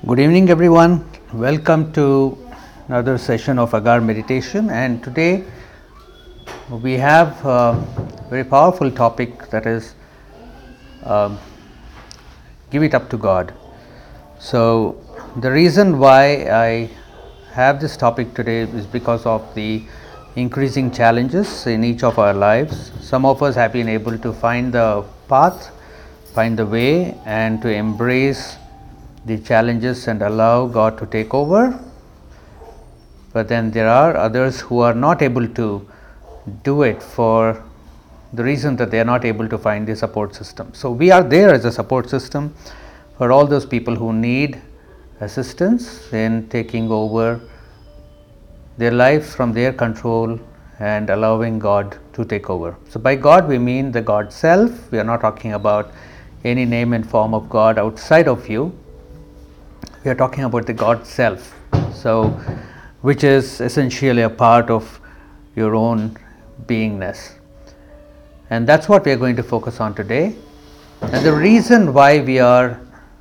Good evening, everyone. Welcome to another session of Agar Meditation. And today we have a very powerful topic, that is give it up to God. So the reason why I have this topic today is because of the increasing challenges in each of our lives. Some of us have been able to find the path, find the way, and to embrace the challenges and allow God to take over. But then there are others who are not able to do it for the reason that they are not able to find the support system. So we are there as a support system for all those people who need assistance in taking over their lives from their control and allowing God to take over. So by God we mean the God self. We are not talking about any name and form of God outside of you. We are talking about the God self, so which is essentially a part of your own beingness, and that's what we are going to focus on today. And the reason why we are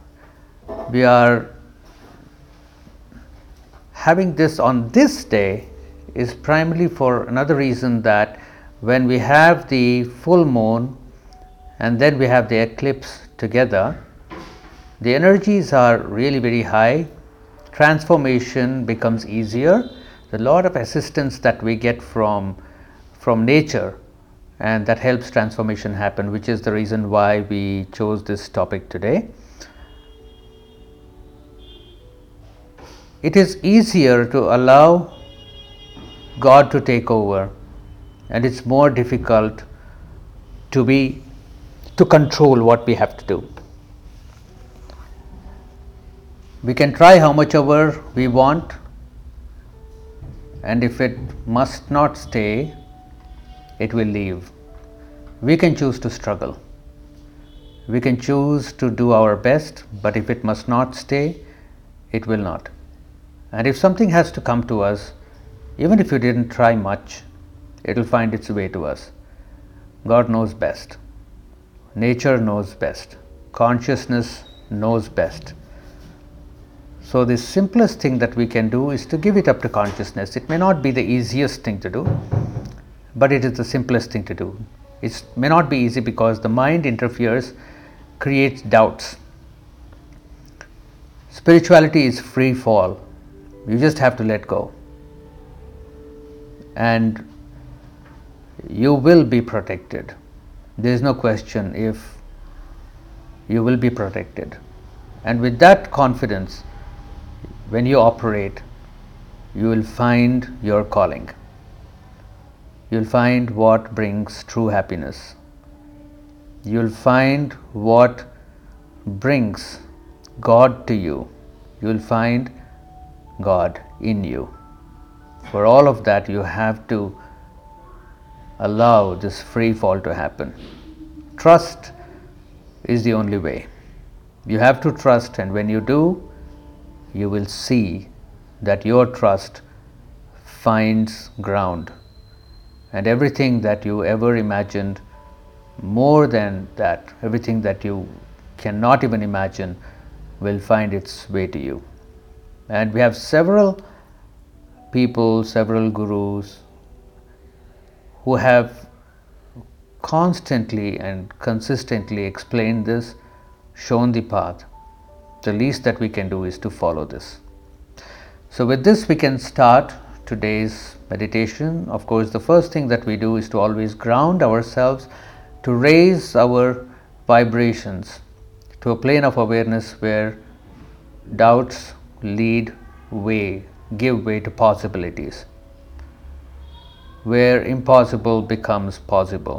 having this on this day is primarily for another reason, that when we have the full moon and then we have the eclipse together, the energies are really very high. Transformation becomes easier. There's a lot of assistance that we get from nature, and that helps transformation happen, which is the reason why we chose this topic today. It is easier to allow God to take over, and it's more difficult to control what we have to do. We can try how much ever we want, and if it must not stay, it will leave. We can choose to struggle. We can choose to do our best, but if it must not stay, it will not. And if something has to come to us, even if you didn't try much, it will find its way to us. God knows best. Nature knows best. Consciousness knows best. So the simplest thing that we can do is to give it up to consciousness. It may not be the easiest thing to do, but it is the simplest thing to do. It may not be easy because the mind interferes, creates doubts. Spirituality is free fall. You just have to let go, and you will be protected. There is no question if you will be protected. And with that confidence, when you operate, you will find your calling. You will find what brings true happiness. You will find what brings God to you. You will find God in you. For all of that, you have to allow this free fall to happen. Trust is the only way. You have to trust, and when you do, you will see that your trust finds ground, and everything that you ever imagined, more than that, everything that you cannot even imagine, will find its way to you. And we have several people, several gurus who have constantly and consistently explained this, shown the path. The least that we can do is to follow this. So with this, we can start today's meditation. Of course, the first thing that we do is to always ground ourselves, to raise our vibrations to a plane of awareness where doubts give way to possibilities, where impossible becomes possible,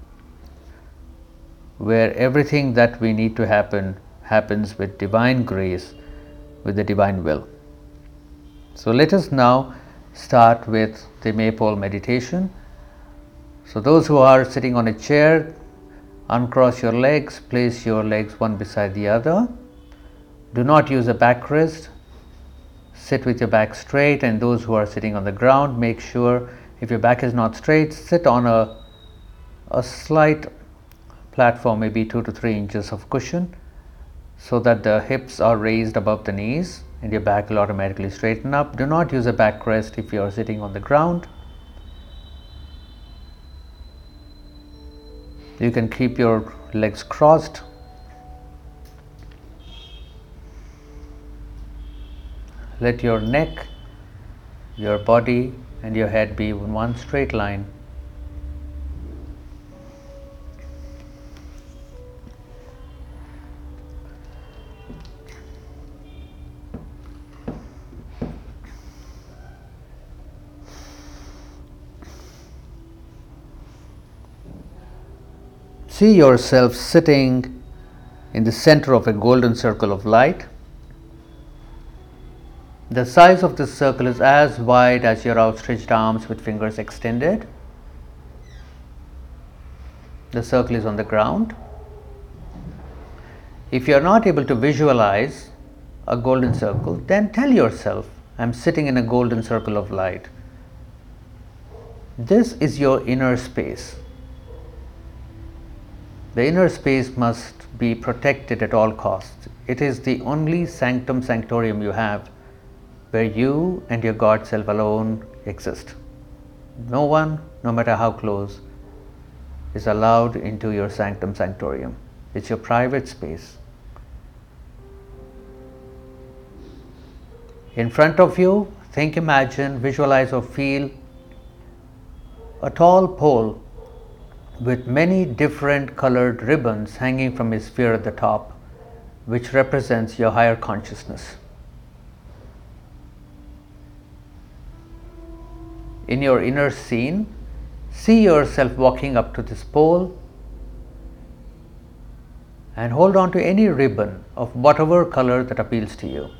where everything that we need to happens with divine grace, with the divine will. So let us now start with the Maypole meditation. So those who are sitting on a chair, uncross your legs, place your legs one beside the other. Do not use a backrest. Sit with your back straight, and those who are sitting on the ground, make sure, if your back is not straight, sit on a slight platform, maybe 2 to 3 inches of cushion. so that the hips are raised above the knees and your back will automatically straighten up. Do not use a backrest if you are sitting on the ground. You can keep your legs crossed. Let your neck, your body and your head be in one straight line. See yourself sitting in the center of a golden circle of light. The size of this circle is as wide as your outstretched arms with fingers extended. The circle is on the ground. If you are not able to visualize a golden circle, then tell yourself, I am sitting in a golden circle of light. This is your inner space. The inner space must be protected at all costs. It is the only sanctum sanctorum you have, where you and your God self alone exist. No one, no matter how close, is allowed into your sanctum sanctorum. It's your private space. In front of you, think, imagine, visualize or feel a tall pole with many different colored ribbons hanging from a sphere at the top, which represents your higher consciousness. In your inner scene, see yourself walking up to this pole and hold on to any ribbon of whatever color that appeals to you.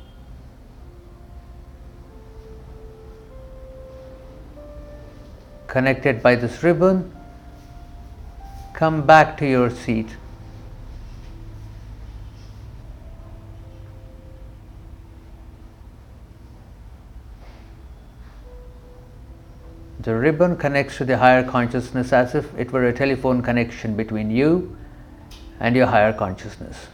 Connected by this ribbon, come back to your seat. The ribbon connects to the higher consciousness as if it were a telephone connection between you and your higher consciousness.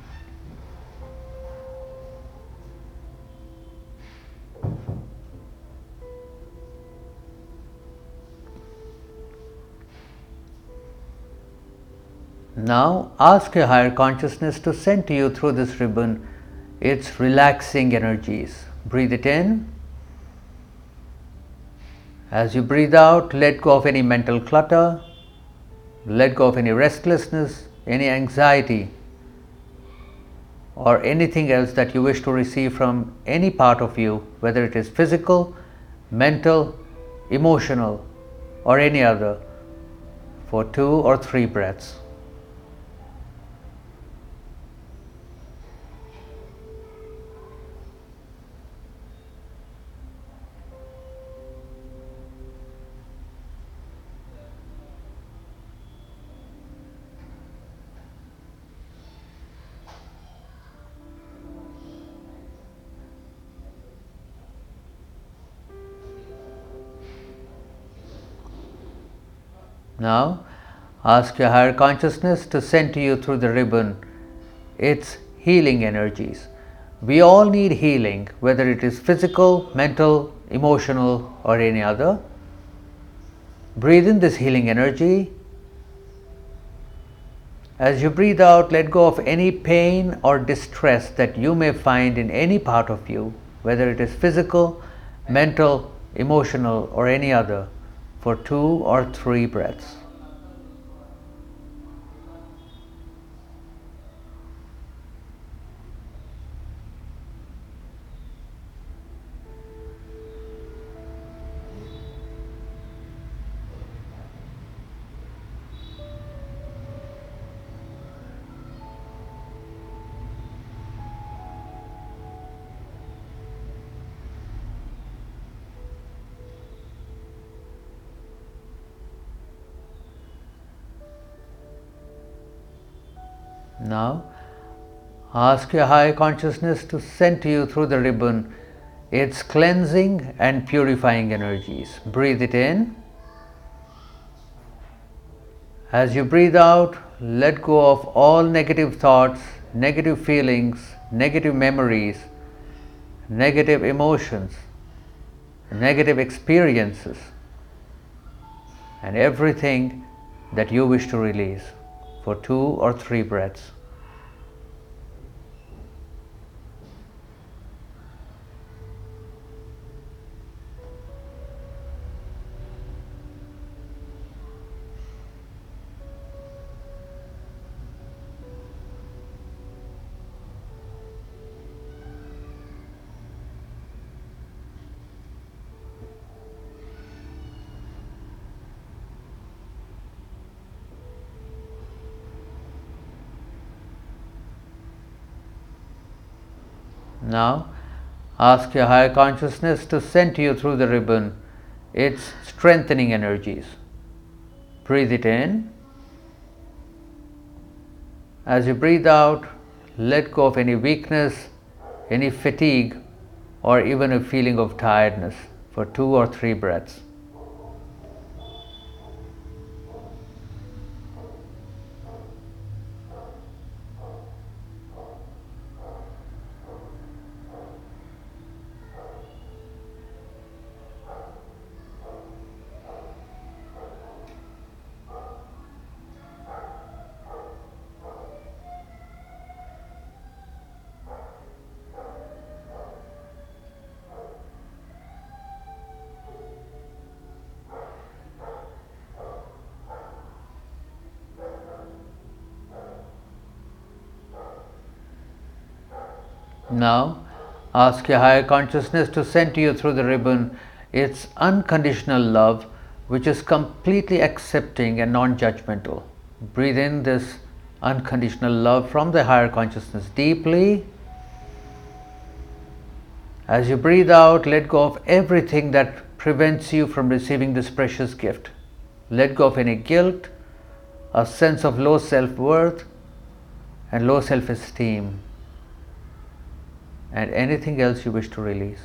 Now ask your higher consciousness to send to you through this ribbon its relaxing energies. Breathe it in. As you breathe out, let go of any mental clutter, let go of any restlessness, any anxiety, or anything else that you wish to receive from any part of you, whether it is physical, mental, emotional, or any other, for 2 or 3 breaths. Now, ask your higher consciousness to send to you through the ribbon its healing energies. We all need healing, whether it is physical, mental, emotional, or any other. Breathe in this healing energy. As you breathe out, let go of any pain or distress that you may find in any part of you, whether it is physical, mental, emotional, or any other, for 2 or 3 breaths. Now, ask your higher consciousness to send to you through the ribbon its cleansing and purifying energies. Breathe it in. As you breathe out, let go of all negative thoughts negative feelings, negative memories, negative emotions, negative experiences, and everything that you wish to release for 2 or 3 breaths. Now, ask your higher consciousness to send to you through the ribbon its strengthening energies. Breathe it in. As you breathe out, let go of any weakness, any fatigue, or even a feeling of tiredness for 2 or 3 breaths. Now, ask your higher consciousness to send to you through the ribbon its unconditional love, which is completely accepting and non-judgmental. Breathe in this unconditional love from the higher consciousness deeply. As you breathe out, let go of everything that prevents you from receiving this precious gift. Let go of any guilt, a sense of low self-worth, and low self-esteem, and anything else you wish to release.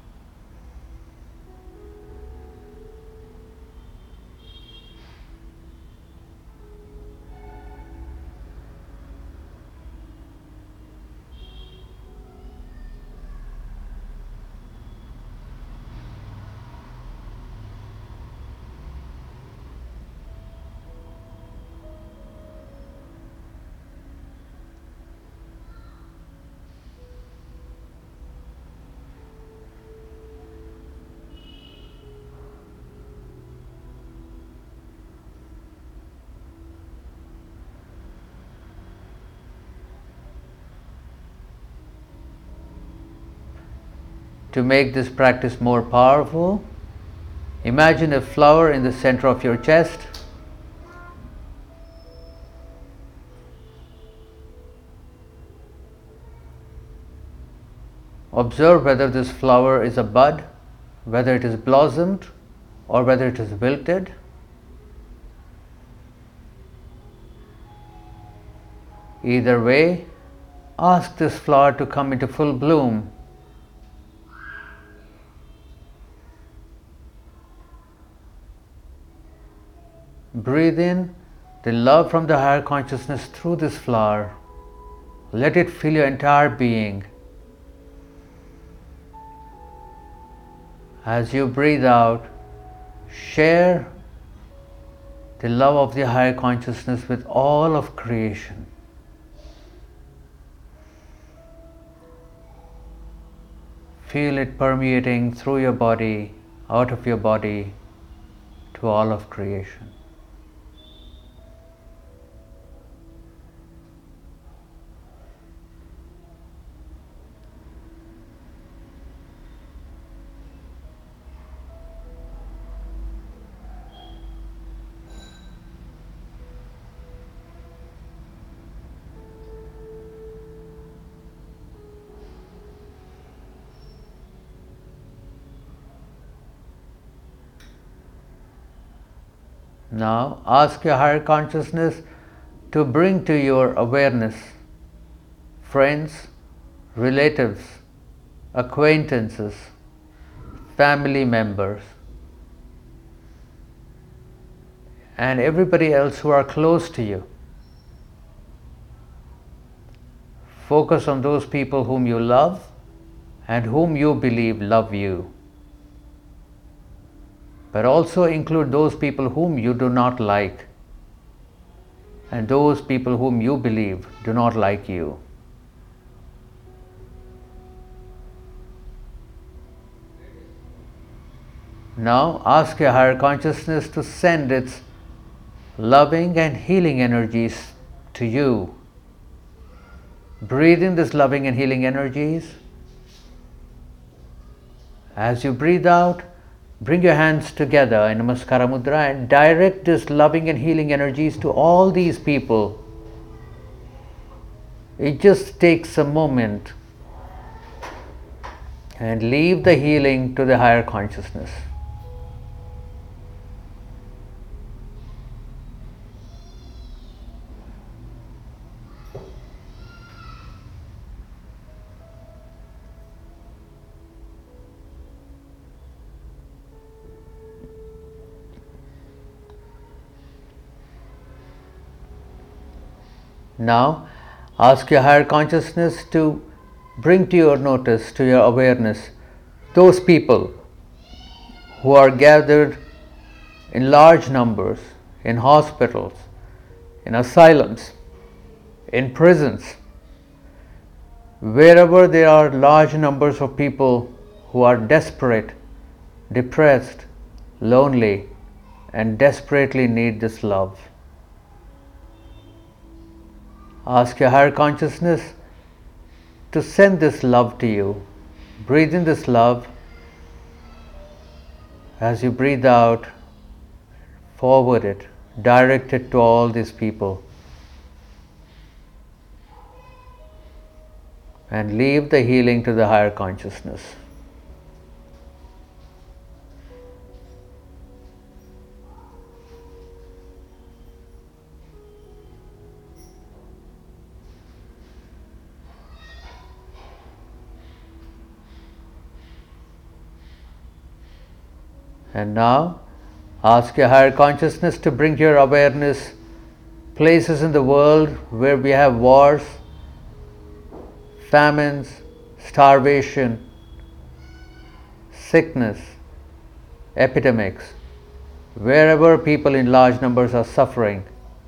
To make this practice more powerful, imagine a flower in the center of your chest. Observe whether this flower is a bud, whether it is blossomed, or whether it is wilted. Either way, ask this flower to come into full bloom. Breathe in the love from the higher consciousness through this flower. Let it fill your entire being. As you breathe out, share the love of the higher consciousness with all of creation. Feel it permeating through your body, out of your body, to all of creation. Now ask your higher consciousness to bring to your awareness friends, relatives, acquaintances, family members, and everybody else who are close to you. Focus on those people whom you love and whom you believe love you. But also include those people whom you do not like and those people whom you believe do not like you. Now ask your higher consciousness to send its loving and healing energies to you. Breathe in this loving and healing energies. As you breathe out, bring your hands together in Namaskara Mudra and direct this loving and healing energies to all these people. It just takes a moment, and leave the healing to the higher consciousness. Now, ask your higher consciousness to bring to your notice, to your awareness, those people who are gathered in large numbers in hospitals, in asylums, in prisons, wherever there are large numbers of people who are desperate, depressed, lonely, and desperately need this love. Ask your higher consciousness to send this love to you. Breathe in this love. As you breathe out, forward it, direct it to all these people. And leave the healing to the higher consciousness. And now, ask your higher consciousness to bring to your awareness places in the world where we have wars, famines, starvation, sickness, epidemics, wherever people in large numbers are suffering.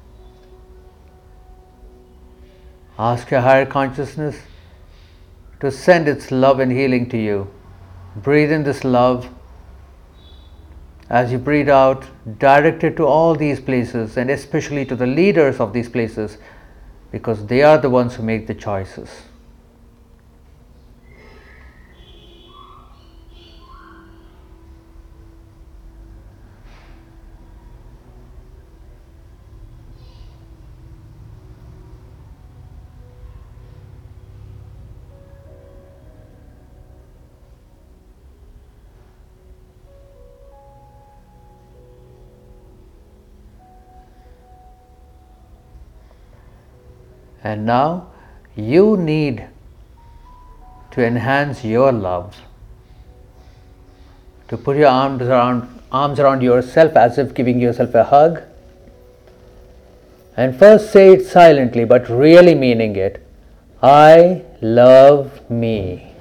Ask your higher consciousness to send its love and healing to you. Breathe in this love. As you breathe out, direct it to all these places and especially to the leaders of these places, because they are the ones who make the choices. And now you need to enhance your love, to put your arms around yourself as if giving yourself a hug, and first say it silently but really meaning it. I love me.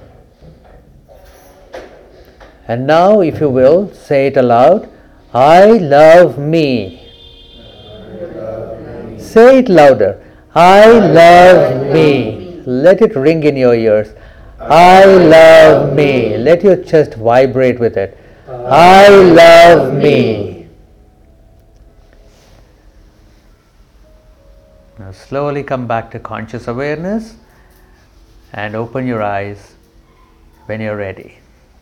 And now, if you will, say it aloud. I love me. Say it louder. I love me. Let it ring in your ears. I love me. Let your chest vibrate with it. I love me. Now slowly come back to conscious awareness and open your eyes when you're ready.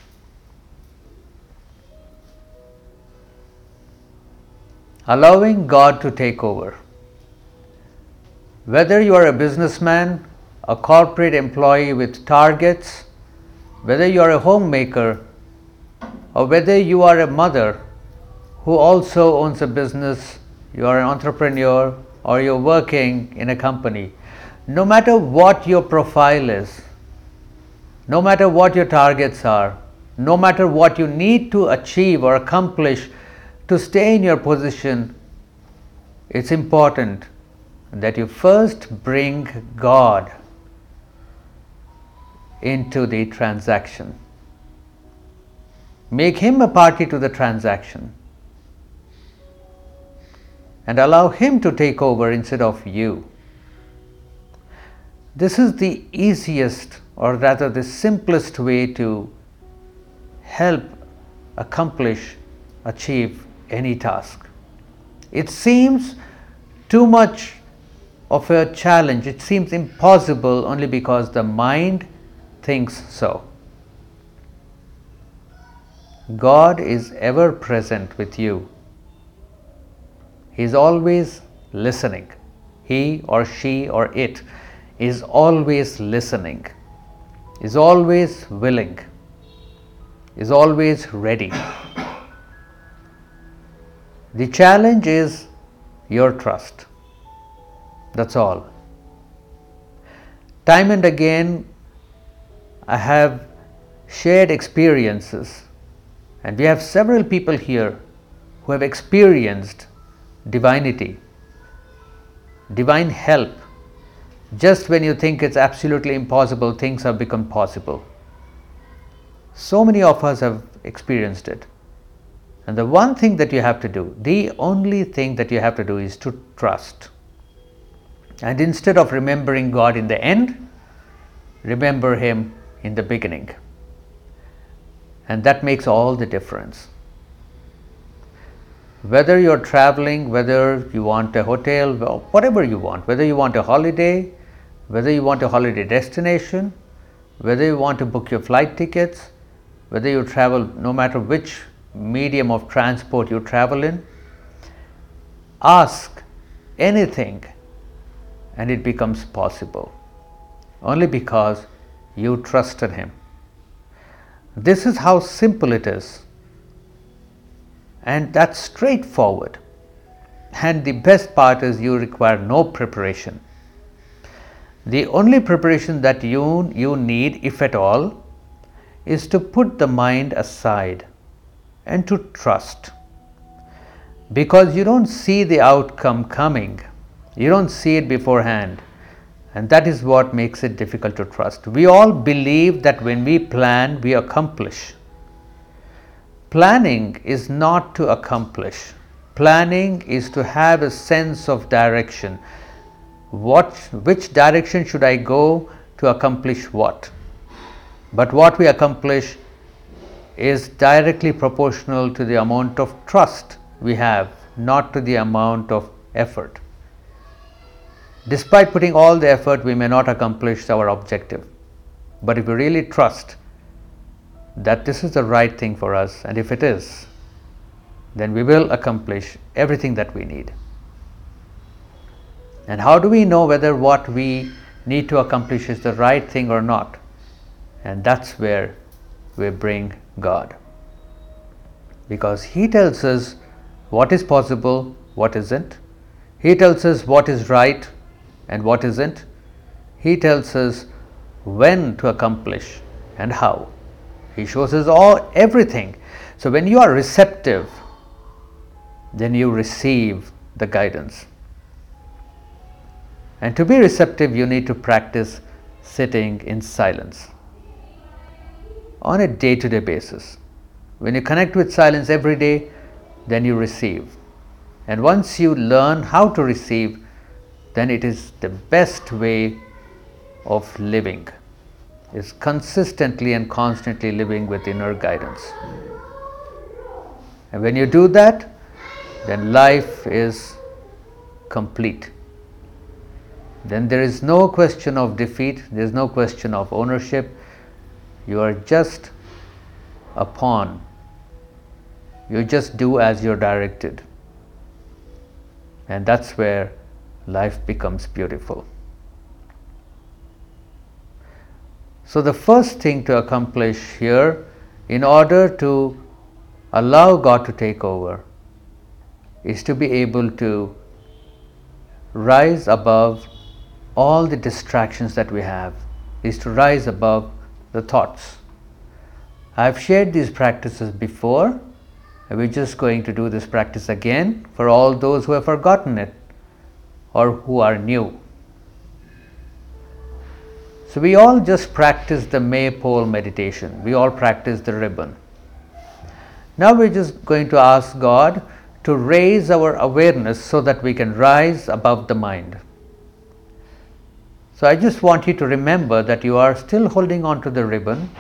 Allowing God to take over. Whether you are a businessman, a corporate employee with targets, whether you are a homemaker, or whether you are a mother who also owns a business, you are an entrepreneur, or you're working in a company, no matter what your profile is, no matter what your targets are, no matter what you need to achieve or accomplish to stay in your position, it's important that you first bring God into the transaction. Make him a party to the transaction and allow him to take over instead of you. This is the easiest, or rather the simplest way to help achieve any task. It seems too much of a challenge, it seems impossible only because the mind thinks so. God is ever present with you. He is always listening. He or she or it is always listening, is always willing, is always ready. The challenge is your trust. That's all. Time and again, I have shared experiences, and we have several people here who have experienced divinity, divine help. Just when you think it's absolutely impossible, things have become possible. So many of us have experienced it. And the one thing that you have to do, the only thing that you have to do is to trust. And instead of remembering God in the end, remember Him in the beginning. And that makes all the difference. Whether you're traveling, whether you want a hotel, whatever you want, whether you want a holiday, whether you want a holiday destination, whether you want to book your flight tickets, whether you travel, no matter which medium of transport you travel in, ask anything and it becomes possible only because you trusted Him. This is how simple it is, and that's straightforward. And the best part is you require no preparation. The only preparation that you need, if at all, is to put the mind aside and to trust. Because you don't see the outcome coming, you don't see it beforehand, and that is what makes it difficult to trust. We all believe that when we plan, we accomplish. Planning is not to accomplish. Planning is to have a sense of direction. Which direction should I go to accomplish what? But what we accomplish is directly proportional to the amount of trust we have, not to the amount of effort. Despite putting all the effort, we may not accomplish our objective. But if we really trust that this is the right thing for us, and if it is, then we will accomplish everything that we need. And how do we know whether what we need to accomplish is the right thing or not? And that's where we bring God. Because He tells us what is possible, what isn't. He tells us what is right and what isn't. He tells us when to accomplish and how. He shows us everything. So when you are receptive, then you receive the guidance. And to be receptive, you need to practice sitting in silence on a day-to-day basis. When you connect with silence every day, then you receive. And once you learn how to receive, then it is the best way of living, is consistently and constantly living with inner guidance. And when you do that, then life is complete. Then there is no question of defeat, there is no question of ownership. You are just a pawn. You just do as you're directed. And that's where life becomes beautiful. So the first thing to accomplish here, in order to allow God to take over, is to be able to rise above all the distractions that we have, is to rise above the thoughts. I've shared these practices before, and we're just going to do this practice again for all those who have forgotten it or who are new. So we all just practice the maypole meditation. We all practice the ribbon. Now we're just going to ask God to raise our awareness so that we can rise above the mind. So I just want you to remember that you are still holding on to the ribbon.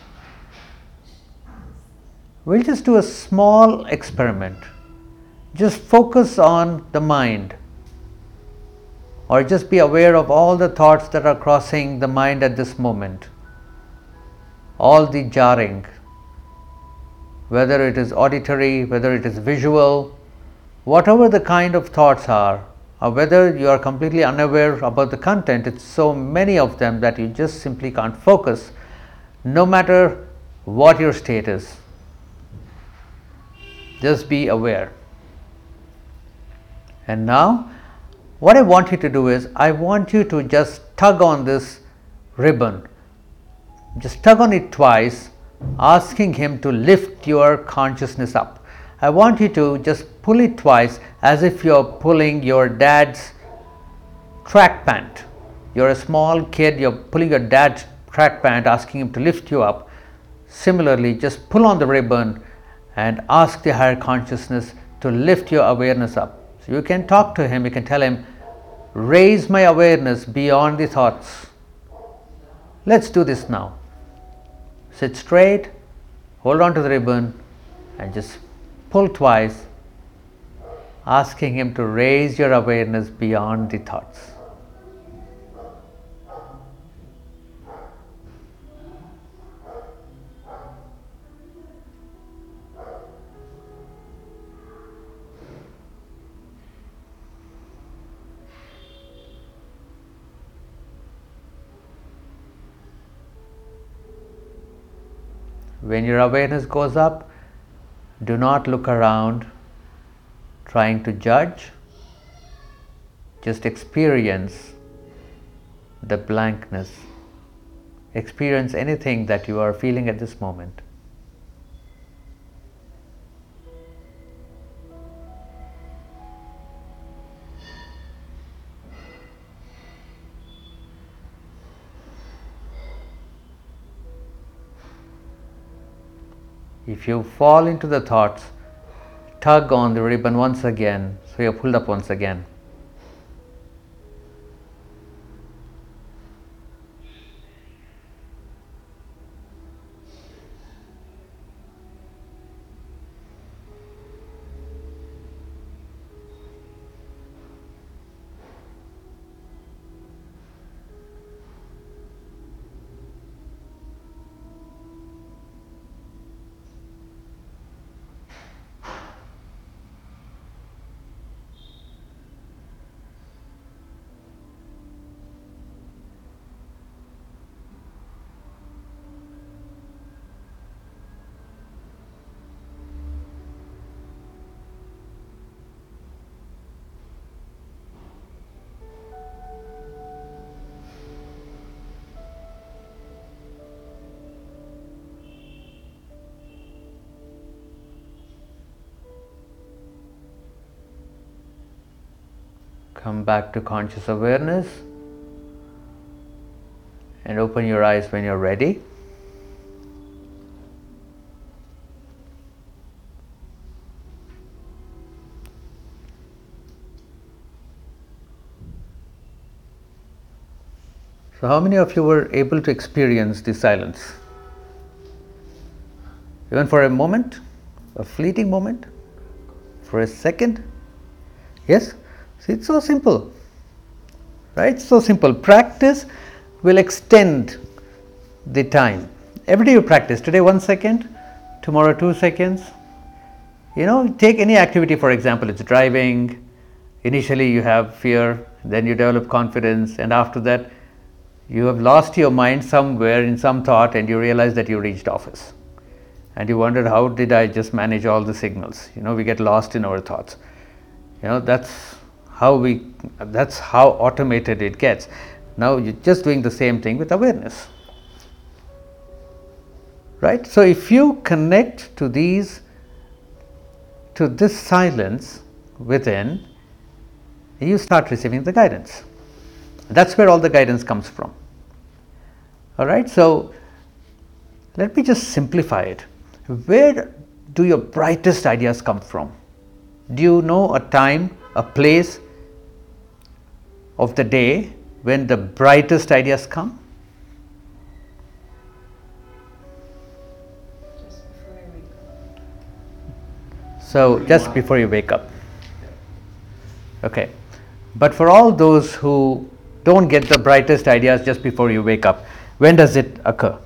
We'll just do a small experiment. Just focus on the mind, or just be aware of all the thoughts that are crossing the mind at this moment. All the jarring, whether it is auditory, whether it is visual, whatever the kind of thoughts are, or whether you are completely unaware about the content, it's so many of them that you just simply can't focus, no matter what your state is. Just be aware. And now, what I want you to do is, I want you to just tug on this ribbon. Just tug on it twice, asking Him to lift your consciousness up. I want you to just pull it twice as if you're pulling your dad's track pant. You're a small kid, you're pulling your dad's track pant, asking him to lift you up. Similarly, just pull on the ribbon and ask the higher consciousness to lift your awareness up. So you can talk to Him, you can tell Him, raise my awareness beyond the thoughts. Let's do this now. Sit straight, hold on to the ribbon, and just pull twice, asking Him to raise your awareness beyond the thoughts. When your awareness goes up, do not look around trying to judge. Just experience the blankness. Experience anything that you are feeling at this moment. If you fall into the thoughts, tug on the ribbon once again, so you're pulled up once again. Come back to conscious awareness and open your eyes when you're ready. So how many of you were able to experience the silence? Even for a moment, a fleeting moment, for a second? Yes? See, it's so simple, right? So simple. Practice will extend the time. Every day you practice. Today 1 second, tomorrow 2 seconds. Take any activity, for example, it's driving. Initially you have fear, then you develop confidence, and after that you have lost your mind somewhere in some thought and you realize that you reached office. And you wondered, how did I just manage all the signals? We get lost in our thoughts. That's how automated it gets. Now you're just doing the same thing with awareness, right? So if you connect to this silence within, you start receiving the guidance. That's where all the guidance comes from. All right, so let me just simplify it. Where do your brightest ideas come from? Do you know a time, a place of the day when the brightest ideas come? So just before you wake up. Okay. But for all those who don't get the brightest ideas just before you wake up, when does it occur?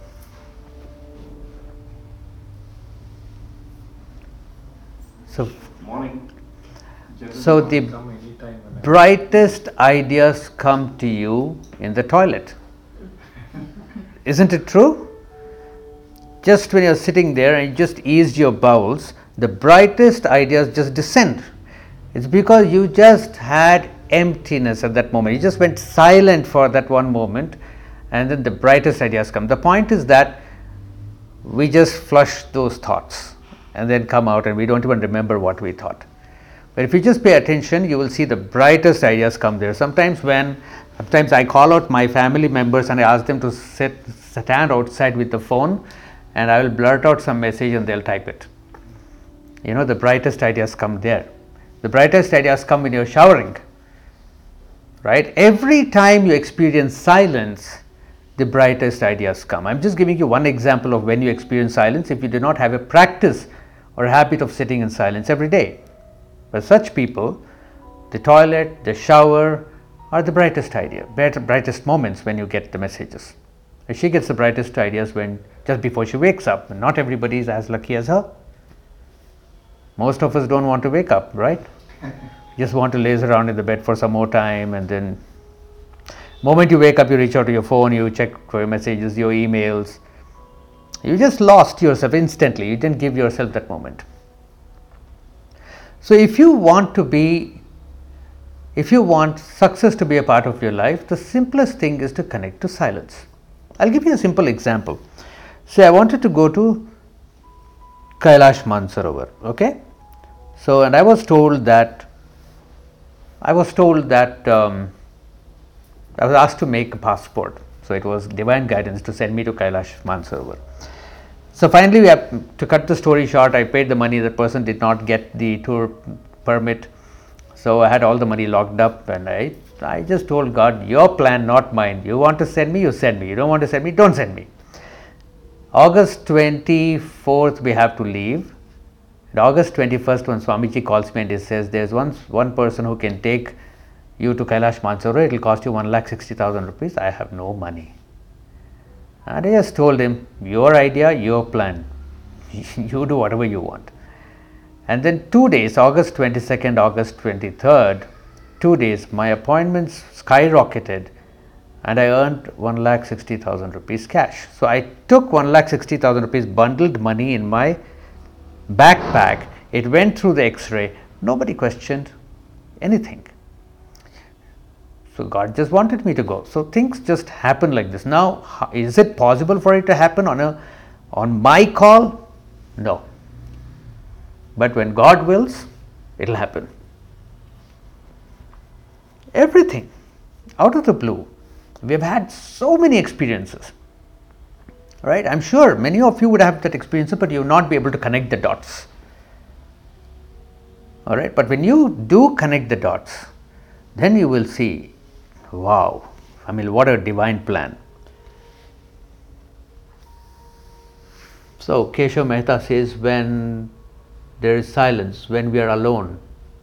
So morning. So the brightest ideas come to you in the toilet. Isn't it true? Just when you're sitting there and you just eased your bowels, the brightest ideas just descend. It's because you just had emptiness at that moment. You just went silent for that one moment, and then the brightest ideas come. The point is that we just flush those thoughts and then come out and we don't even remember what we thought. But if you just pay attention, you will see the brightest ideas come there. Sometimes I call out my family members and I ask them to stand outside with the phone, and I will blurt out some message and they'll type it. You know, the brightest ideas come there. The brightest ideas come when you're showering, right? Every time you experience silence, the brightest ideas come. I'm just giving you one example of when you experience silence if you do not have a practice or a habit of sitting in silence every day. For such people, the toilet, the shower are the brightest brightest moments when you get the messages. And she gets the brightest ideas just before she wakes up. And not everybody is as lucky as her. Most of us don't want to wake up, right? Just want to laze around in the bed for some more time, and then moment you wake up, you reach out to your phone, you check for your messages, your emails. You just lost yourself instantly. You didn't give yourself that moment. So if you want success to be a part of your life, the simplest thing is to connect to silence. I'll give you a simple example. Say I wanted to go to Kailash Mansarovar, okay? So, and I was told that I was asked to make a passport. So it was divine guidance to send me to Kailash Mansarovar. So finally, to cut the story short, I paid the money. The person did not get the tour permit. So I had all the money locked up, and I just told God, your plan, not mine. You want to send me, you send me. You don't want to send me, don't send me. August 24th, we have to leave. And August 21st, when Swamiji calls me and he says, there's one person who can take you to Kailash Mansarovar, it will cost you 1,60,000 rupees. I have no money. And I just told him, your idea, your plan. You do whatever you want. And then 2 days, August 22nd, August 23rd, 2 days, my appointments skyrocketed and I earned 1,60,000 rupees cash. So I took 1,60,000 rupees bundled money in my backpack. It went through the X-ray. Nobody questioned anything. So God just wanted me to go. So things just happen like this. Now, is it possible for it to happen on my call? No. But when God wills, it will happen. Everything out of the blue. We have had so many experiences, right? I'm sure many of you would have that experience, but you will not be able to connect the dots. All right, but when you do connect the dots, then you will see, wow, I mean, what a divine plan. So Keshav Mehta says, when there is silence, when we are alone.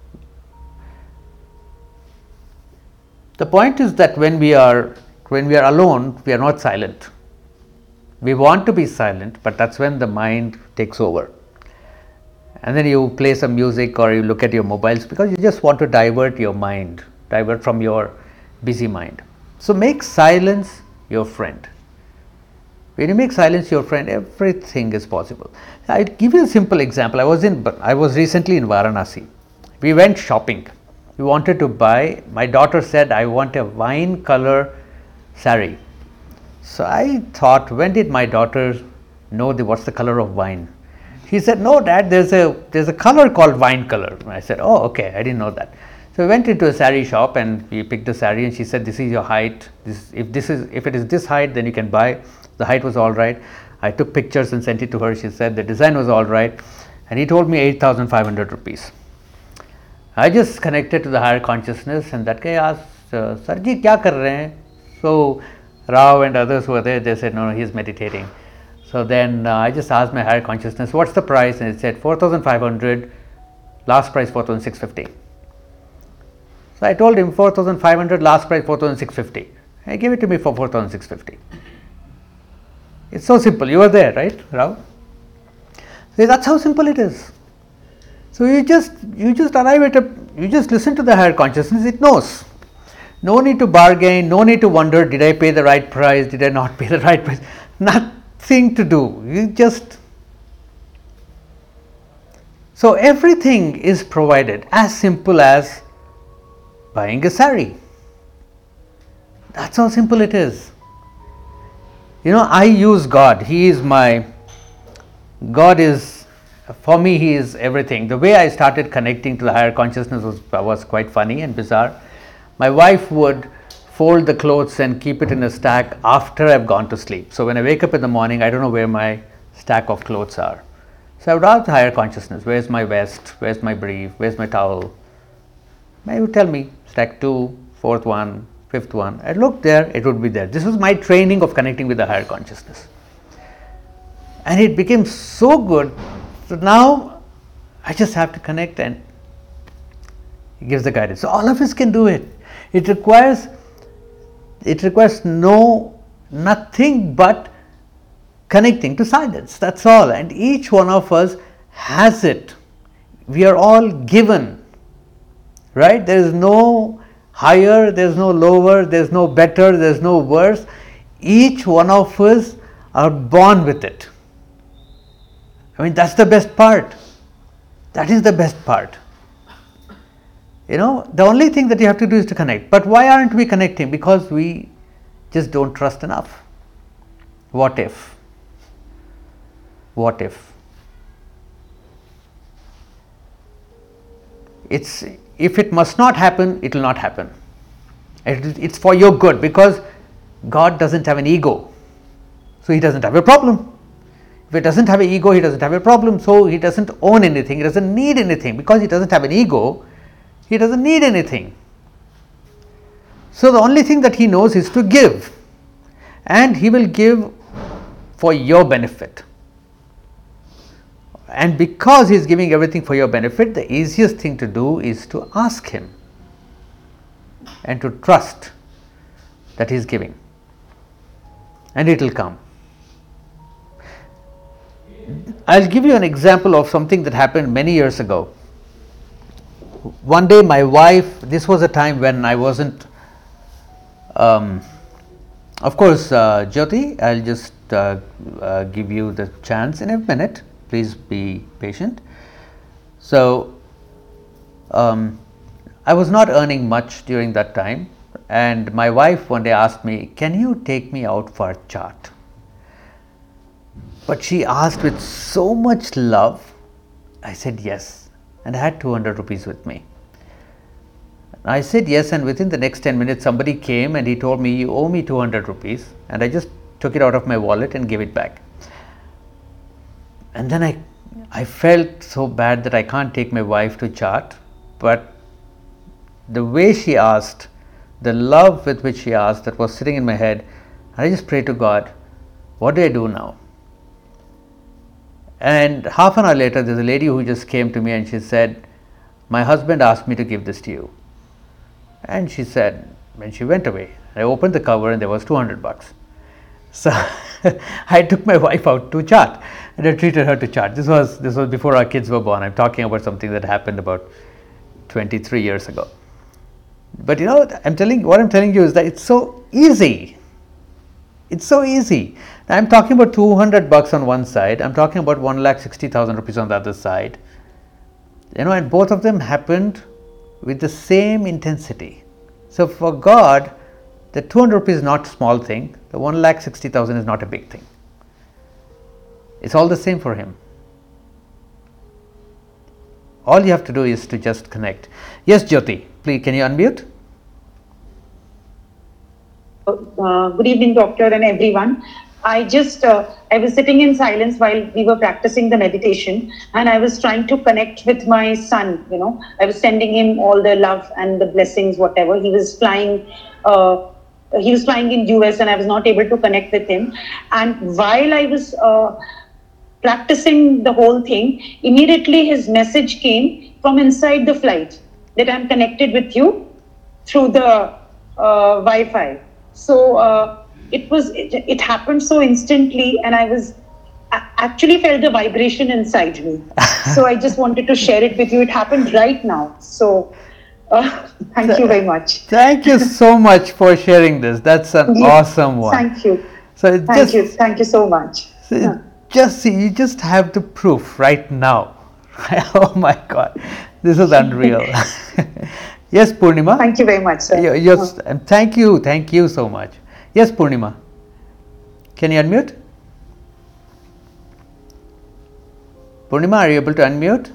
The point is that when we are alone, we are not silent. We want to be silent, but that's when the mind takes over. And then you play some music or you look at your mobiles because you just want to divert your mind, divert from your busy mind. So make silence your friend. When you make silence your friend, everything is possible. I'll give you a simple example. I was recently in Varanasi. We went shopping. We wanted to buy, my daughter said, I want a wine color saree. So I thought, when did my daughter know what's the color of wine? She said, no Dad, there's a color called wine color. And I said, oh okay, I didn't know that. So we went into a sari shop and we picked a sari, and she said, "This is your height. If it is this height, then you can buy." The height was all right. I took pictures and sent it to her. She said the design was all right, and he told me 8,500 rupees. I just connected to the higher consciousness, and that guy asked, "Sarji, kya kar rahe hain?" So Rao and others who were there, they said, "No, he's meditating." So then I just asked my higher consciousness, "What's the price?" And it said 4,500. Last price 4,650. So I told him 4,500, last price 4,650. He gave it to me for 4,650. It's so simple. You were there, right, Rao? So that's how simple it is. So you just arrive at you just listen to the higher consciousness. It knows. No need to bargain. No need to wonder, did I pay the right price? Did I not pay the right price? Nothing to do. You just. So everything is provided, as simple as buying a sari. That's how simple it is. I use God. God is, for me, He is everything. The way I started connecting to the higher consciousness was quite funny and bizarre. My wife would fold the clothes and keep it in a stack after I've gone to sleep. So when I wake up in the morning, I don't know where my stack of clothes are. So I would ask the higher consciousness, where's my vest, where's my brief, where's my towel? They would tell me, stack 2, 4th one, 5th one. I looked there, it would be there. This was my training of connecting with the higher consciousness. And it became so good, so now I just have to connect, and He gives the guidance. So all of us can do it. It requires nothing but connecting to silence. That's all. And each one of us has it. We are all given. Right? There is no higher, there is no lower, there is no better, there is no worse. Each one of us are born with it. I mean, that's the best part. That is the best part. The only thing that you have to do is to connect. But why aren't we connecting? Because we just don't trust enough. What if? What if? If it must not happen, it will not happen. It's for your good, because God doesn't have an ego. So He doesn't have a problem. If He doesn't have an ego, He doesn't have a problem. So He doesn't own anything. He doesn't need anything. Because He doesn't have an ego, He doesn't need anything. So the only thing that He knows is to give. And He will give for your benefit. And because He is giving everything for your benefit, the easiest thing to do is to ask Him and to trust that He is giving. And it will come. I'll give you an example of something that happened many years ago. One day my wife, this was a time when I wasn't, of course, Jyoti, I'll just give you the chance in a minute. Please be patient. So, I was not earning much during that time, and my wife one day asked me, "Can you take me out for a chat?" But she asked with so much love. I said yes, and I had 200 rupees with me. I said yes, and within the next 10 minutes somebody came and he told me, "You owe me 200 rupees," and I just took it out of my wallet and gave it back. And then I felt so bad that I can't take my wife to chart, but the way she asked, the love with which she asked, that was sitting in my head, I just prayed to God, what do I do now? And half an hour later, there's a lady who just came to me and she said, "My husband asked me to give this to you." And she said, when she went away, I opened the cover and there was 200 bucks. So I took my wife out to chart and I treated her to chart. This was before our kids were born. I'm talking about something that happened about 23 years ago. But what I'm telling you is that it's so easy. It's so easy. I'm talking about 200 bucks on one side. I'm talking about 1,60,000 rupees on the other side. And both of them happened with the same intensity. So for God, the 200 rupees is not a small thing. The 1,60,000 is not a big thing. It's all the same for Him. All you have to do is to just connect. Yes, Jyoti, Please, can you unmute? Good evening, doctor, and everyone. I was sitting in silence while we were practicing the meditation, and I was trying to connect with my son. I was sending him all the love and the blessings, whatever. He was flying in US, and I was not able to connect with him. And while I was practicing the whole thing, immediately his message came from inside the flight that I'm connected with you through the Wi-Fi. So it happened so instantly, and I actually felt the vibration inside me. So I just wanted to share it with you. It happened right now. So thank you very much. Thank you so much for sharing this. That's an awesome one. Thank you. So thank you so much. So just see, you just have the proof right now. Oh my God, this is unreal. Yes, Purnima. Thank you very much, sir. Yes, thank you so much. Yes, Purnima. Can you unmute? Purnima, are you able to unmute?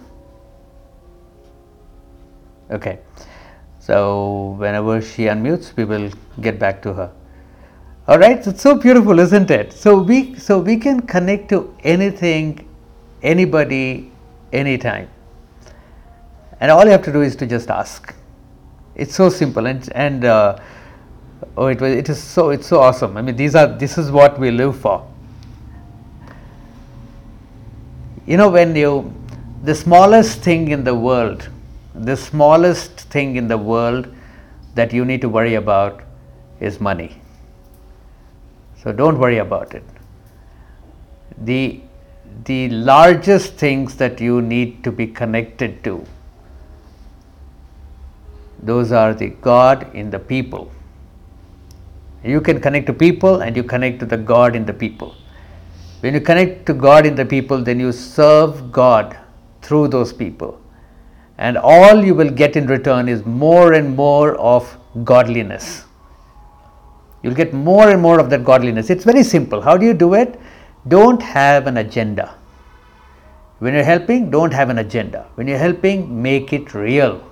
Okay. So whenever she unmutes, we will get back to her. All right. It's so beautiful, isn't it? So we can connect to anything, anybody, anytime. And all you have to do is to just ask. It's so simple, it's so awesome. I mean, this is what we live for. When the smallest thing in the world that you need to worry about is money. So don't worry about it. The largest things that you need to be connected to, those are the God in the people. You can connect to people, and you connect to the God in the people. When you connect to God in the people, then you serve God through those people. And all you will get in return is more and more of godliness. You'll get more and more of that godliness. It's very simple. How do you do it? Don't have an agenda. When you're helping, don't have an agenda. When you're helping, make it real.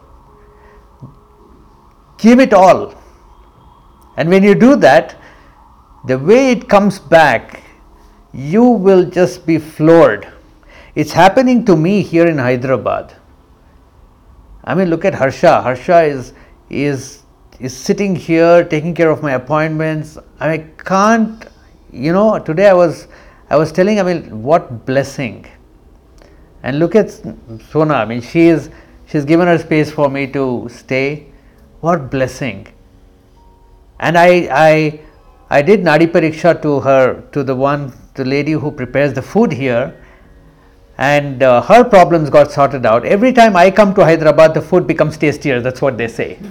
Give it all. And when you do that, the way it comes back, you will just be floored. It's happening to me here in Hyderabad. I mean, look at Harsha. Harsha is sitting here taking care of my appointments. I can't, today I was telling, what blessing. And look at Sona. I mean, she's given her space for me to stay. What blessing. And I did Nadi Pariksha to her, to the lady who prepares the food here, and her problems got sorted out. Every time I come to Hyderabad, the food becomes tastier. That's what they say.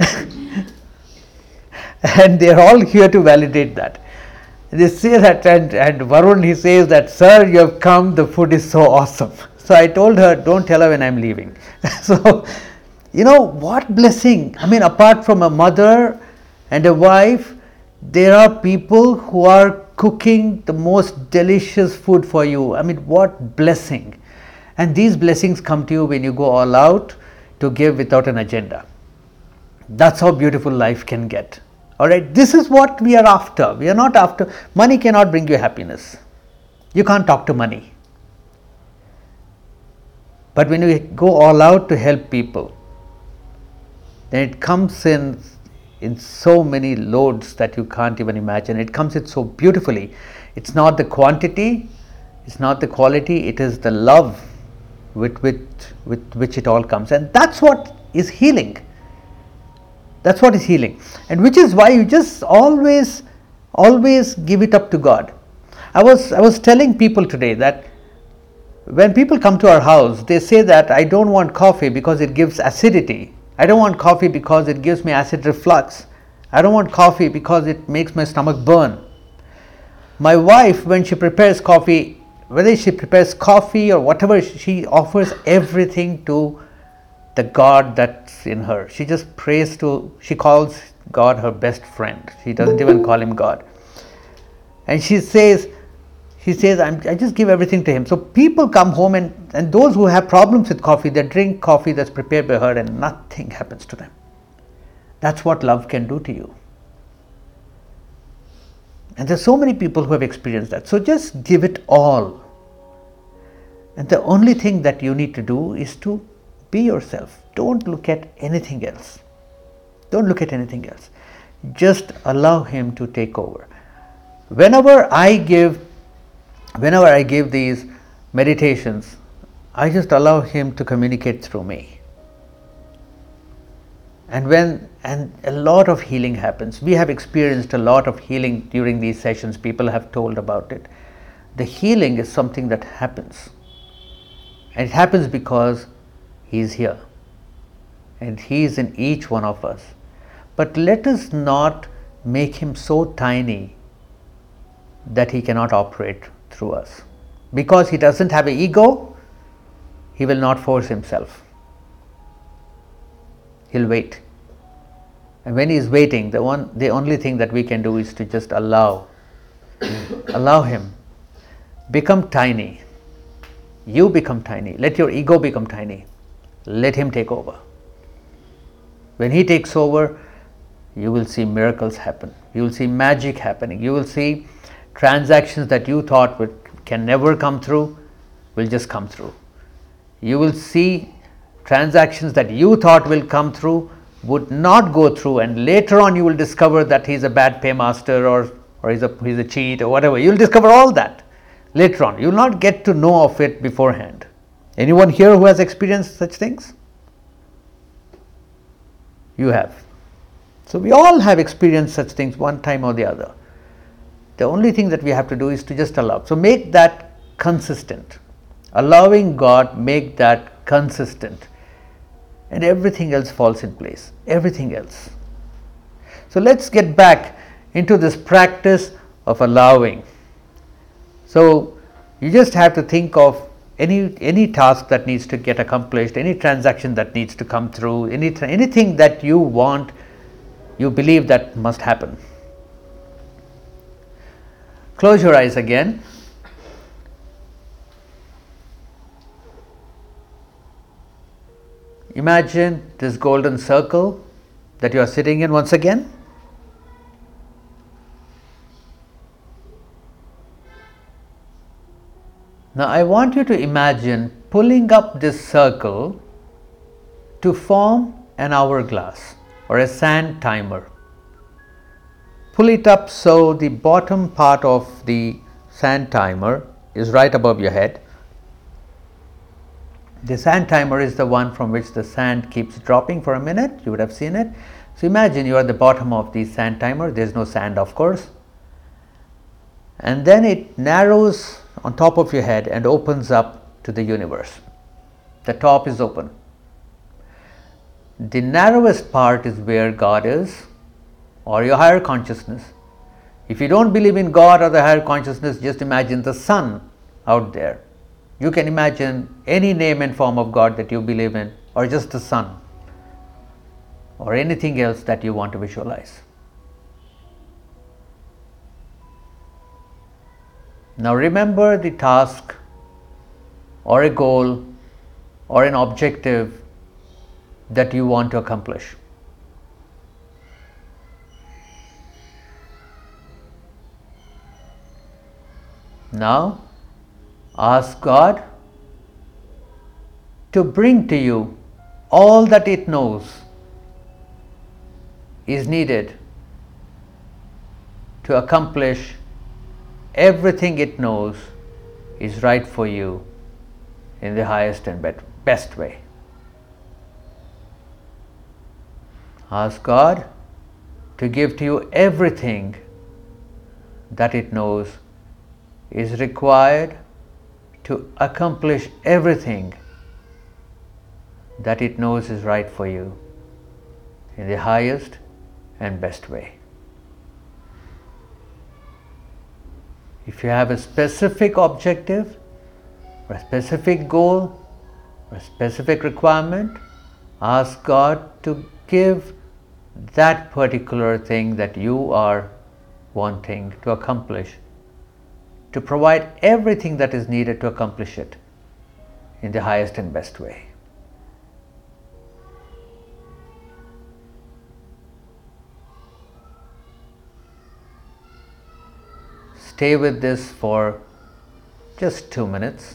And they're all here to validate that. They say that, and Varun, he says that, sir, you have come, the food is so awesome. So I told her, don't tell her when I'm leaving. So, what blessing. I mean, apart from a mother and a wife, there are people who are cooking the most delicious food for you. I mean, what blessing. And these blessings come to you when you go all out to give without an agenda. That's how beautiful life can get. All right, this is what we are after. We are not after, money cannot bring you happiness. You can't talk to money. But when you go all out to help people, then it comes in so many loads that you can't even imagine. It comes in so beautifully. It's not the quantity, it's not the quality, it is the love with which it all comes. And that's what is healing. That's what is healing. And which is why you just always give it up to God. I was telling people today that when people come to our house, they say that I don't want coffee because it gives acidity. I don't want coffee because it gives me acid reflux. I don't want coffee because it makes my stomach burn. My wife, when she prepares coffee, whether she prepares coffee or whatever, she offers everything to the God that's in her. She just she calls God her best friend. She doesn't even call him God. And she says, I just give everything to him. So people come home and those who have problems with coffee, they drink coffee that's prepared by her and nothing happens to them. That's what love can do to you. And there's so many people who have experienced that. So just give it all. And the only thing that you need to do is to be yourself. Don't look at anything else. Don't look at anything else. Just allow him to take over. Whenever I give these meditations, I just allow him to communicate through me. And a lot of healing happens. We have experienced a lot of healing during these sessions. People have told about it. The healing is something that happens. And it happens because he is here. And he is in each one of us. But let us not make him so tiny that he cannot operate through us. Because he doesn't have an ego, he will not force himself. He'll wait. And when he is waiting, the only thing that we can do is to just allow him. Become tiny. You become tiny. Let your ego become tiny. Let him take over. When he takes over, you will see miracles happen. You will see magic happening. You will see transactions that you thought can never come through will just come through. You will see transactions that you thought will come through would not go through, and later on you will discover that he's a bad paymaster or he's a cheat or whatever. You'll discover all that later on. You will not get to know of it beforehand. Anyone here who has experienced such things? You have. So we all have experienced such things one time or the other. The only thing that we have to do is to just allow. So make that consistent. Allowing God, make that consistent. And everything else falls in place. Everything else. So let's get back into this practice of allowing. So you just have to think of any task that needs to get accomplished, any transaction that needs to come through, anything that you want, you believe that must happen. Close your eyes again. Imagine this golden circle that you are sitting in once again. Now I want you to imagine pulling up this circle to form an hourglass or a sand timer. Pull it up so the bottom part of the sand timer is right above your head. The sand timer is the one from which the sand keeps dropping for a minute. You would have seen it. So imagine you are at the bottom of the sand timer. There is no sand, of course. And then it narrows on top of your head and opens up to the universe. The top is open. The narrowest part is where God is, or your higher consciousness. If you don't believe in God or the higher consciousness, just imagine the sun out there. You can imagine any name and form of God that you believe in, or just the sun, or anything else that you want to visualize. Now remember the task or a goal or an objective that you want to accomplish. Now ask God to bring to you all that it knows is needed to accomplish everything it knows is right for you in the highest and best way. Ask God to give to you everything that it knows is required to accomplish everything that it knows is right for you in the highest and best way. If you have a specific objective or a specific goal or a specific requirement, ask God to give that particular thing that you are wanting to accomplish, to provide everything that is needed to accomplish it in the highest and best way. stay with this for just 2 minutes.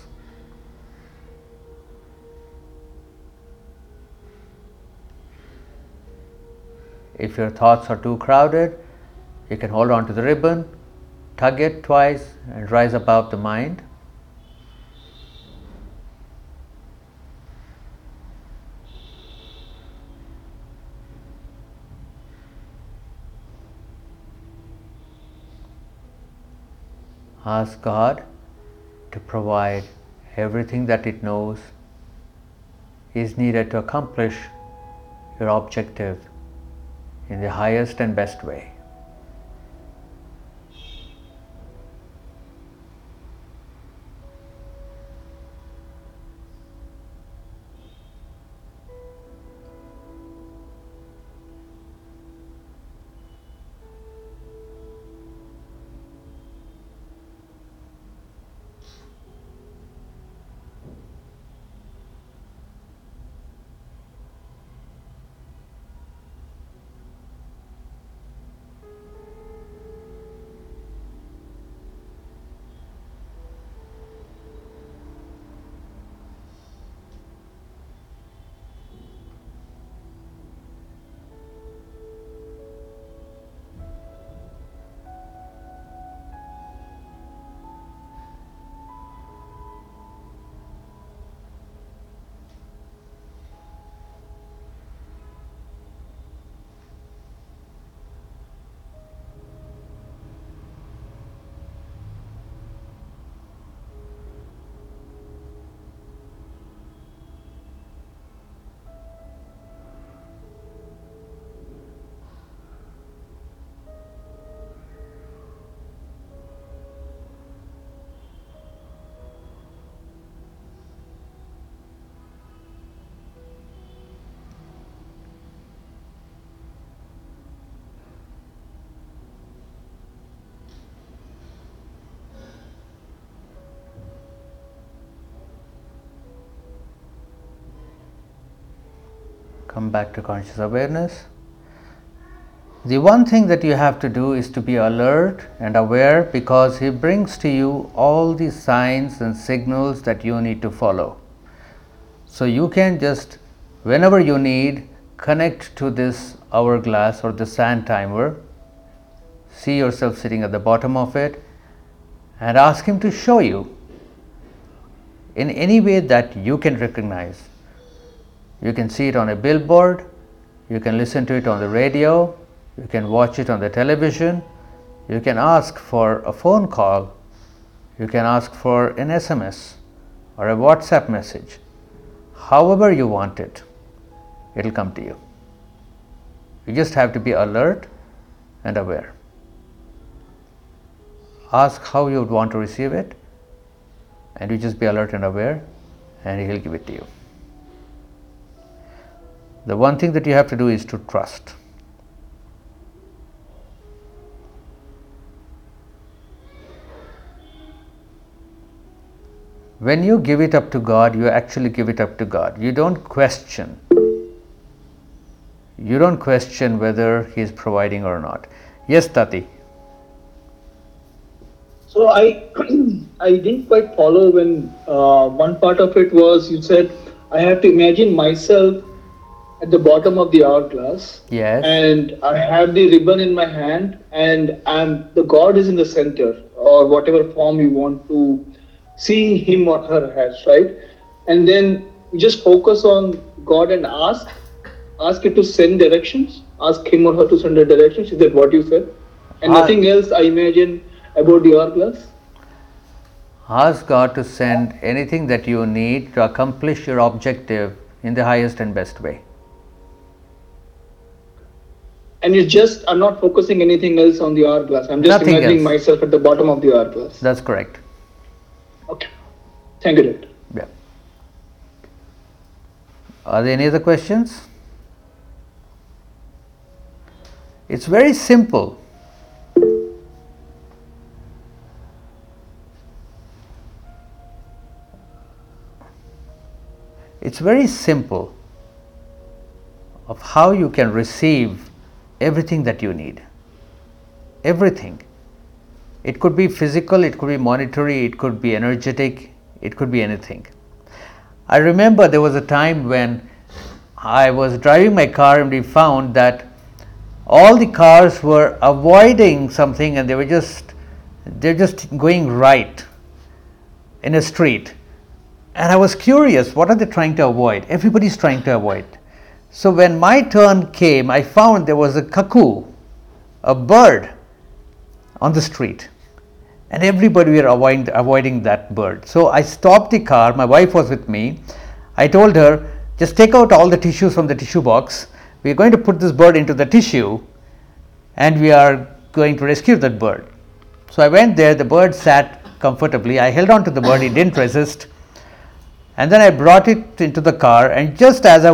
If your thoughts are too crowded, you can hold on to the ribbon, tug it twice, and rise above the mind. Ask God to provide everything that it knows is needed to accomplish your objective in the highest and best way. Come back to conscious awareness. The one thing that you have to do is to be alert and aware, because He brings to you all the signs and signals that you need to follow. So you can just, whenever you need, connect to this hourglass or the sand timer, see yourself sitting at the bottom of it, and ask Him to show you in any way that you can recognize. You can see it on a billboard, you can listen to it on the radio, you can watch it on the television, you can ask for a phone call, you can ask for an SMS or a WhatsApp message. However you want it, it'll come to you. You just have to be alert and aware. Ask how you would want to receive it, and you just be alert and aware, and He'll give it to you. The one thing that you have to do is to trust. When you give it up to God, you actually give it up to God. You don't question. You don't question whether He is providing or not. Yes, Tati. So I I didn't quite follow when one part of it was, you said I have to imagine myself at the bottom of the hourglass. Yes. And I have the ribbon in my hand, and the God is in the center, or whatever form you want to see him or her as, right? And then you just focus on God and ask it to send directions, ask him or her to send the directions. Is that what you said? And nothing else, I imagine, about the hourglass? Ask God to send anything that you need to accomplish your objective in the highest and best way. And I'm not focusing anything else on the hourglass. I'm just Nothing imagining else. myself at the bottom of the hourglass. That's correct. Okay. Thank you, Doctor. Yeah. Are there any other questions? It's very simple. It's very simple of how you can receive everything that you need. Everything. It could be physical, it could be monetary, it could be energetic, it could be anything. I remember there was a time when I was driving my car and we found that all the cars were avoiding something and they're just going right in a street. And I was curious, what are they trying to avoid? Everybody's trying to avoid. So when my turn came, I found there was a cuckoo, a bird on the street. And everybody were avoiding that bird. So I stopped the car, my wife was with me. I told her, just take out all the tissues from the tissue box. We are going to put this bird into the tissue and we are going to rescue that bird. So I went there, the bird sat comfortably. I held on to the bird, it didn't resist. And then I brought it into the car, and just as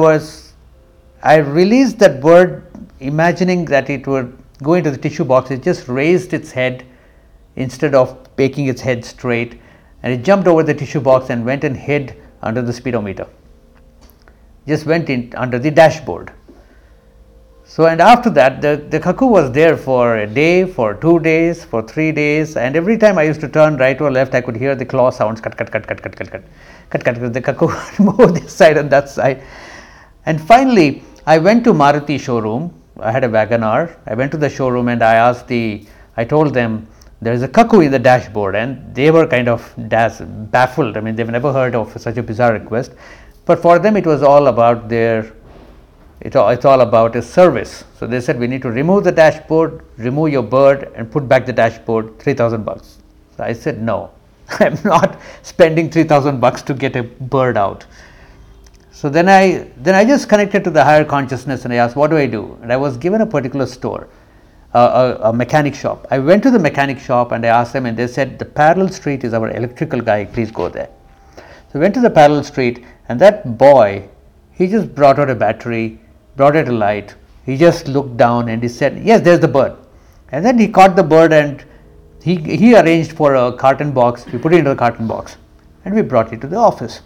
I released that bird, imagining that it would go into the tissue box, it just raised its head instead of making its head straight, and it jumped over the tissue box and went and hid under the speedometer. Just went in under the dashboard. So, and after that, the cuckoo was there for a day, for 2 days, for 3 days, and every time I used to turn right or left, I could hear the claw sounds, cut, cut, cut, cut, cut, cut, cut, cut, cut, cut. The cuckoo would move this side and that side. And finally, I went to Maruti showroom. I had a WagonR. I went to the showroom and I told them, there is a cuckoo in the dashboard, and they were kind of baffled. I mean, they've never heard of such a bizarre request, but for them it was all about it's all about a service. So they said, we need to remove the dashboard, remove your bird, and put back the dashboard, $3,000. So I said, no, I'm not spending $3,000 to get a bird out. So then I just connected to the higher consciousness and I asked, what do I do? And I was given a particular store, a mechanic shop. I went to the mechanic shop and I asked them, and they said, the parallel street is our electrical guy, please go there. So I went to the parallel street, and that boy, he just brought out a battery, brought out a light. He just looked down and he said, yes, there's the bird. And then he caught the bird and he arranged for a carton box. We put it into a carton box and we brought it to the office.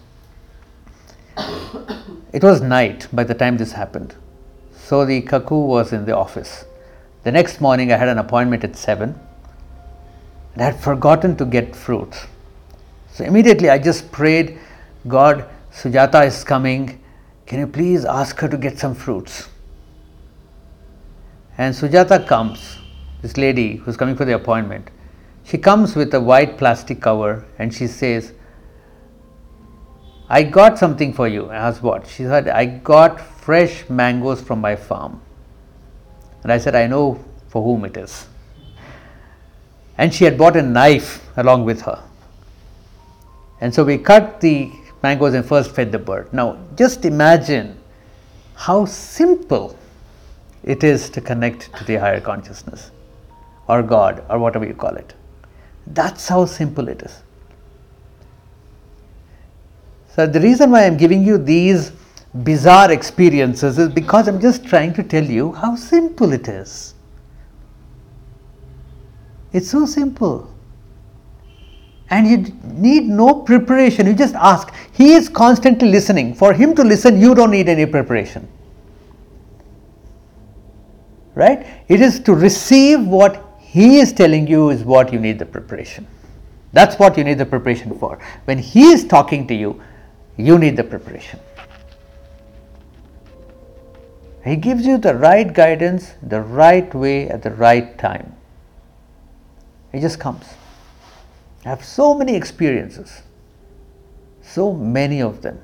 It was night by the time this happened. So the cuckoo was in the office. The next morning I had an appointment at 7 and I had forgotten to get fruits. So immediately I just prayed, God, Sujata is coming. Can you please ask her to get some fruits? And Sujata comes, this lady who's coming for the appointment. She comes with a white plastic cover and she says, I got something for you. I asked what? She said, I got fresh mangoes from my farm. And I said, I know for whom it is. And she had bought a knife along with her. And so we cut the mangoes and first fed the bird. Now just imagine how simple it is to connect to the higher consciousness or God or whatever you call it. That's how simple it is. So the reason why I'm giving you these bizarre experiences is because I'm just trying to tell you how simple it is. It's so simple. And you need no preparation, you just ask. He is constantly listening. For him to listen, you don't need any preparation. Right? It is to receive what he is telling you is what you need the preparation. That's what you need the preparation for. When he is talking to you, you need the preparation. He gives you the right guidance, the right way at the right time. It just comes. I have so many experiences, so many of them.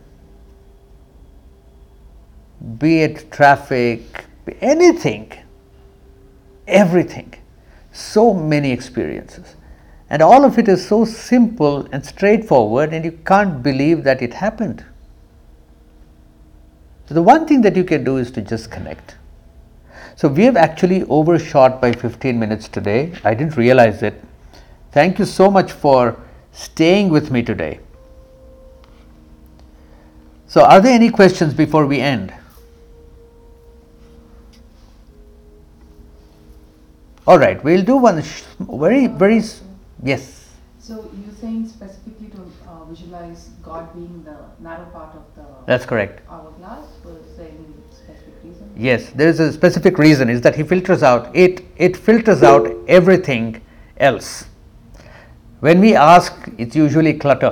Be it traffic, anything, everything. So many experiences. And all of it is so simple and straightforward, and you can't believe that it happened. So the one thing that you can do is to just connect. So we have actually overshot by 15 minutes today. I didn't realize it. Thank you so much for staying with me today. So are there any questions before we end? All right, we'll do one very, yes. So you're saying specifically to visualize God being the narrow part of the That's correct. hourglass, or is there any specific reason? Yes, there is a specific reason, is that he filters out, it filters out everything else. When we ask, it's usually clutter.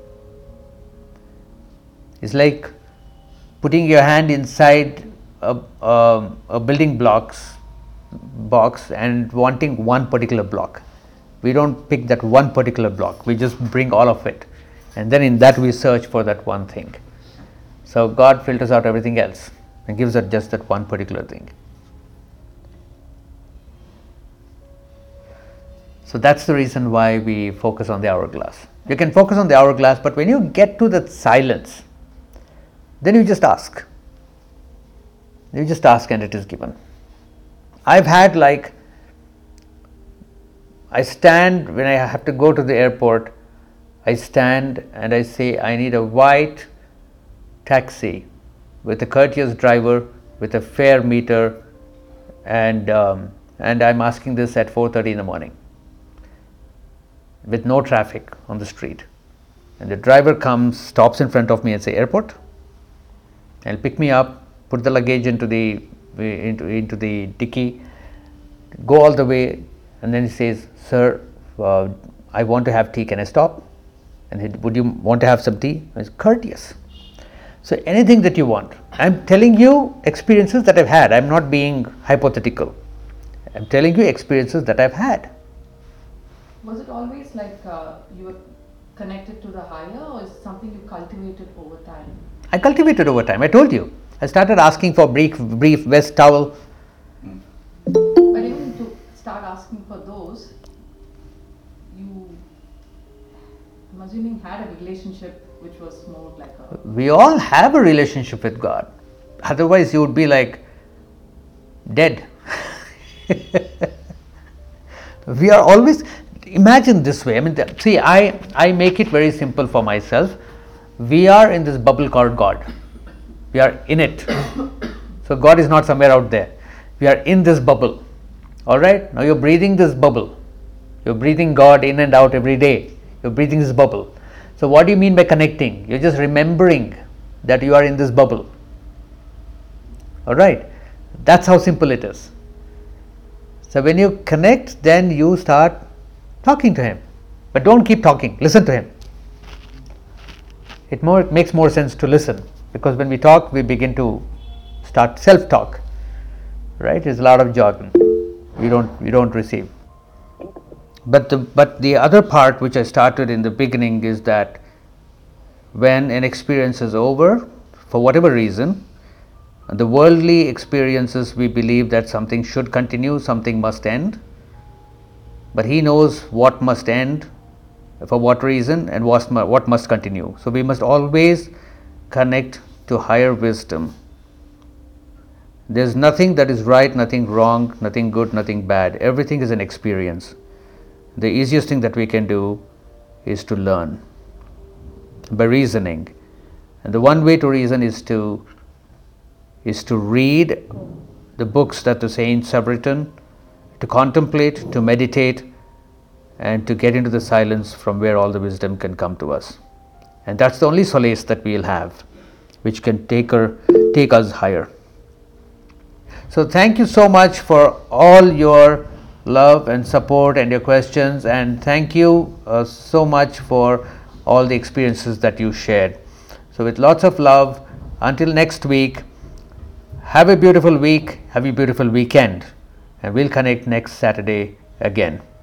It's like putting your hand inside a building box and wanting one particular block. We don't pick that one particular block, we just bring all of it, and then in that we search for that one thing. So God filters out everything else and gives us just that one particular thing. So that's the reason why we focus on the hourglass. You can focus on the hourglass, but when you get to that silence, then you just ask. You just ask and it is given. I've had I stand when I have to go to the airport, I stand and I say, I need a white taxi with a courteous driver, with a fare meter, and I'm asking this at 4:30 in the morning, with no traffic on the street. And the driver comes, stops in front of me and say, airport? He'll pick me up, put the luggage into the dicky, go all the way, and then he says, sir, I want to have tea, can I stop? And would you want to have some tea? It's courteous. So anything that you want. I'm telling you experiences that I've had. I'm not being hypothetical. I'm telling you experiences that I've had. Was it always like you were connected to the higher, or is it something you cultivated over time? I cultivated over time. I told you. I started asking for brief vest towel. But even to start asking for those, you, I'm assuming, had a relationship which was more like a... We all have a relationship with God. Otherwise you would be like dead. We are always, imagine this way. I mean, see, I make it very simple for myself. We are in this bubble called God. We are in it. So God is not somewhere out there. We are in this bubble. Alright? Now you're breathing this bubble. You're breathing God in and out every day. You're breathing this bubble. So what do you mean by connecting? You're just remembering that you are in this bubble. Alright? That's how simple it is. So when you connect, then you start talking to Him. But don't keep talking. Listen to Him. It makes more sense to listen, because when we talk, we begin to start self-talk. Right? There's a lot of jargon. We don't receive. But the other part which I started in the beginning is that when an experience is over, for whatever reason, the worldly experiences, we believe that something should continue, something must end. But He knows what must end, for what reason, and what must continue. So we must always connect to higher wisdom. There's nothing that is right, nothing wrong, nothing good, nothing bad. Everything is an experience. The easiest thing that we can do is to learn by reasoning. And the one way to reason is to read the books that the saints have written, to contemplate, to meditate, and to get into the silence from where all the wisdom can come to us. And that's the only solace that we'll have, which can take us higher. So thank you so much for all your love and support and your questions, and thank you so much for all the experiences that you shared. So with lots of love, until next week, have a beautiful week, have a beautiful weekend, and we'll connect next Saturday again.